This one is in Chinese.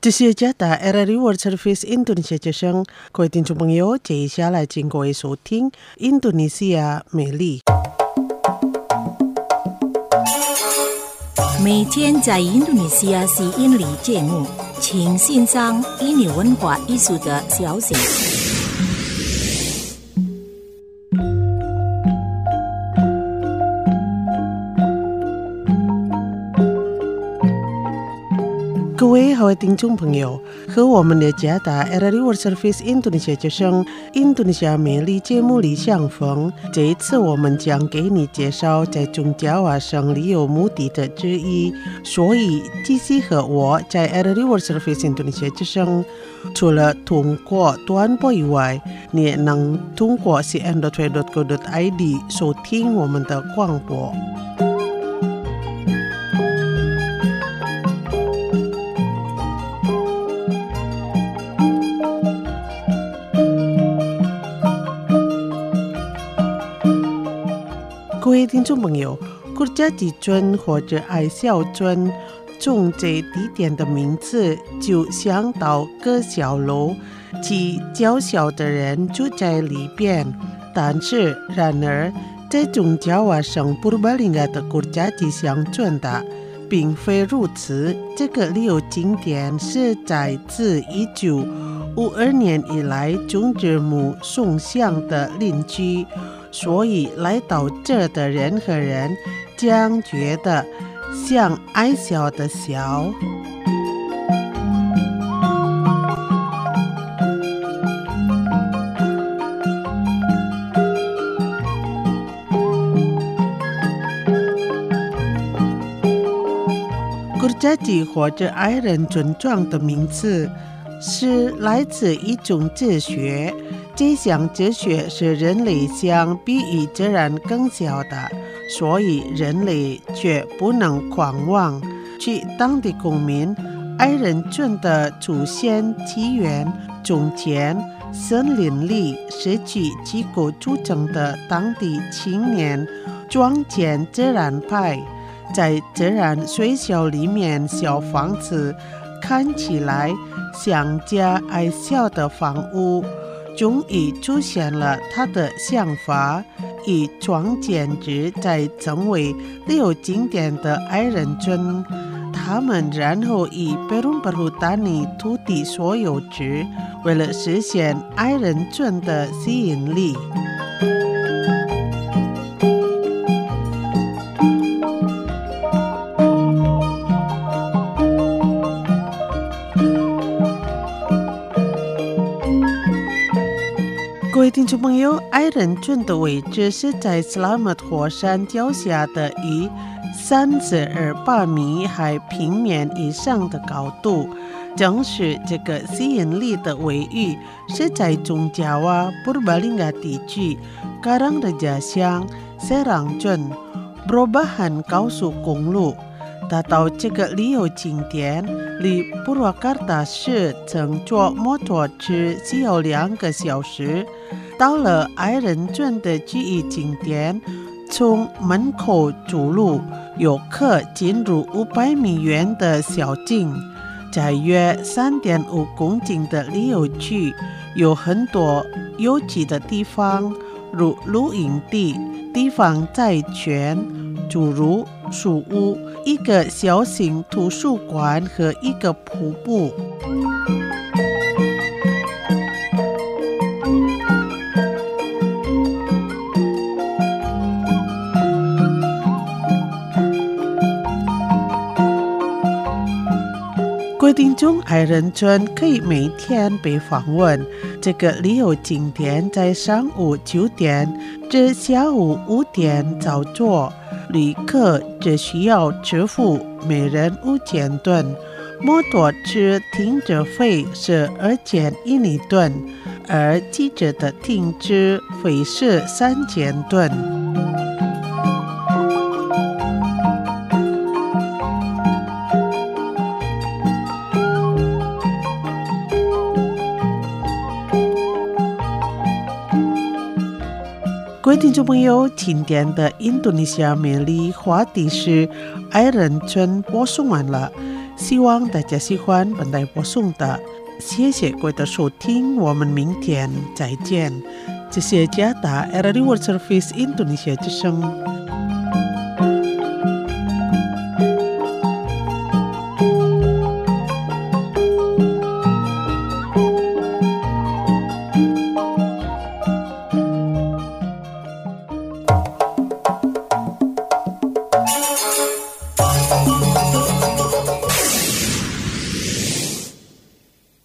这是加达 RRI World Service Indonesia 之声，各位听众朋友，接下来请各位收听印度尼西亚美丽。 每天在印度尼西亚吸引力节目，请欣赏印尼文化艺术的消息。 各位好，听众朋友，和我们的加达 RRI World Service Indonesia 之声印度尼西亚美丽节目里相逢。这一次我们将给你介绍在中加瓦省里有目的的之一，所以继续和我在 RRI World Service Indonesia 之声，除了通过短波以外，你也能通过 cn.2.co.id 收听我们的广播。各位听众朋友，国家级村或者爱校村，从这地点的名字就想到个小楼，及较小的人住在里边。然而，在中加瓦省普巴林嘎的国家级乡村的，并非如此。这个旅游景点是在自1952年以来种植木松香的邻居。所以来到这的人和人将觉得像矮小的小。古加吉或者矮人村庄的名字是来自一种哲学。这项哲学是人类相比于自然更小的，所以人类却不能狂妄。据当地公民，矮人村的出现起源从前森林里失去机构组成的当地青年创建自然派，在自然学校里面小房子看起来像家矮小的房屋。终于出现了他的想法，以创建之在成为旅游景点的矮人村。他们然后以perhutani土地所有制，为了实现矮人村的吸引力。各位听众朋友，矮人村的位置是在斯拉默火山脚下的于32米海平面以上的高度。正是这个吸引力的位于是在中加瓦普巴林嘎地区Karangreja乡Serang村Perubahan高速公路。达到这个旅游景点，离普拉卡达市乘坐摩托车需要2个小时。到了矮人村的记忆景点，从门口走路，游客进入500米远的小径。在约3.5公顷的旅游区，有很多有趣的地方，如露营地、地方债权、诸如树屋、一个小型图书馆和一个瀑布。规定中矮人村可以每天被访问。这个旅游景点在上午9点至下午5点操作，旅客只需要支付每人5000盾，摩托车停车费是2000印尼盾，而汽车的停车费是3000盾。各位听众朋友，今天的印度尼西亚美丽话题是矮人村播送完了。 希望大家喜欢本台播送的，谢谢各位的收听，我们明天再见。这是加拿大 Radio World Service Indonesia 之声。